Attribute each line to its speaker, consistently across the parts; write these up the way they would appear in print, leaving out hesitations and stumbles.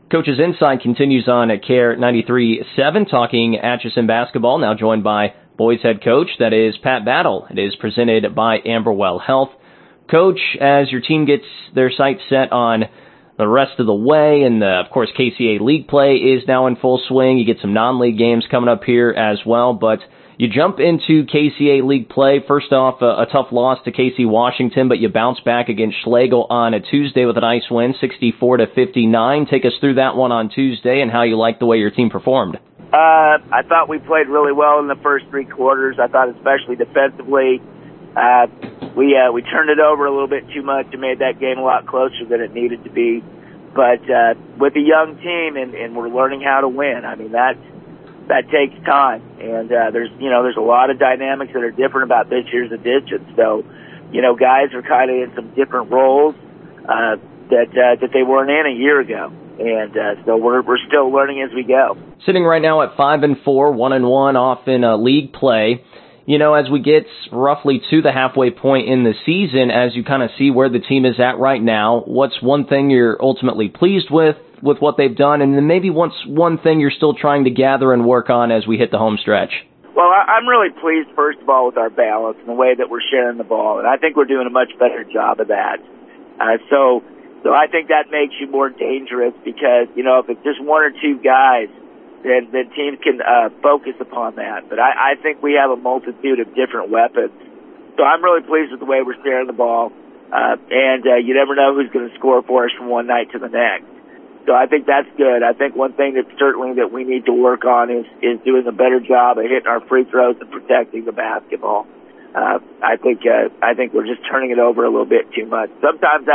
Speaker 1: Coach's Insight continues on at KARE 93.7, talking Atchison basketball, now joined by boys head coach, that is Pat Battle. It is presented by Amberwell Health. Coach, as your team gets their sights set on the rest of the way, and of course KCA League play is now in full swing. You get some non-league games coming up here as well, but you jump into KCA League play. First off, a tough loss to KC Washington, but you bounce back against Schlegel on a Tuesday with a nice win, 64-59. Take us through that one on Tuesday and how you like the way your team performed.
Speaker 2: I thought we played really well in the first three quarters. I thought especially defensively, we turned it over a little bit too much and made that game a lot closer than it needed to be. But with a young team and we're learning how to win, I mean that takes time, and there's a lot of dynamics that are different about this year's edition. So, guys are kind of in some different roles that they weren't in a year ago, and so we're still learning as we go.
Speaker 1: Sitting right now at 5-4, 1-1 off in league play. As we get roughly to the halfway point in the season, as you kind of see where the team is at right now, what's one thing you're ultimately pleased with what they've done, and then maybe what's one thing you're still trying to gather and work on as we hit the home stretch?
Speaker 2: Well, I'm really pleased, first of all, with our balance and the way that we're sharing the ball, and I think we're doing a much better job of that. So I think that makes you more dangerous because, if it's just one or two guys, then teams can focus upon that. But I think we have a multitude of different weapons. So I'm really pleased with the way we're sharing the ball, and you never know who's going to score for us from one night to the next. So I think that's good. I think one thing that we need to work on is doing a better job of hitting our free throws and protecting the basketball. I think we're just turning it over a little bit too much. Sometimes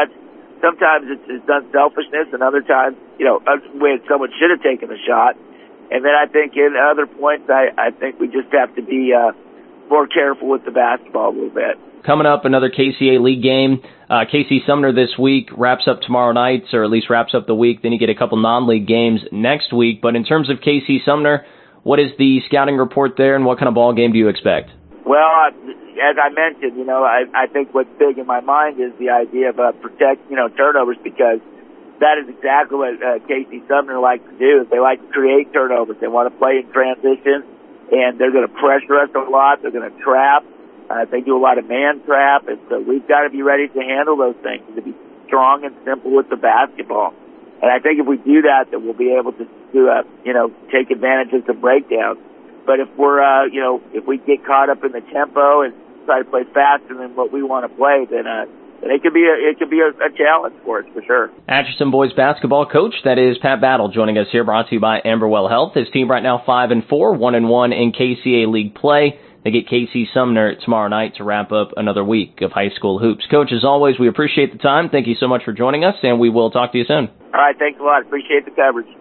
Speaker 2: it's done selfishness, and other times, when someone should have taken the shot. And then I think in other points, I think we just have to be more careful with the basketball a little bit.
Speaker 1: Coming up, another KCA League game. KC Sumner this week wraps up tomorrow night, or at least wraps up the week. Then you get a couple non-league games next week. But in terms of KC Sumner, what is the scouting report there, and what kind of ball game do you expect?
Speaker 2: Well, as I mentioned, I think what's big in my mind is the idea of turnovers, because that is exactly what KC Sumner likes to do. They like to create turnovers. They want to play in transition, and they're going to pressure us a lot. They're going to trap. They do a lot of man trap, and so we've got to be ready to handle those things, to be strong and simple with the basketball. And I think if we do that, then we'll be able to take advantage of some breakdowns. But if we're, if we get caught up in the tempo and try to play faster than what we want to play, then it could be a challenge for us for sure.
Speaker 1: Atchison boys basketball coach, that is Pat Battle, joining us here, brought to you by Amberwell Health. His team right now 5-4, 1-1 in KCA League play. They get KC Sumner tomorrow night to wrap up another week of high school hoops. Coach, as always, we appreciate the time. Thank you so much for joining us, and we will talk to you soon.
Speaker 2: All right, thanks a lot. Appreciate the coverage.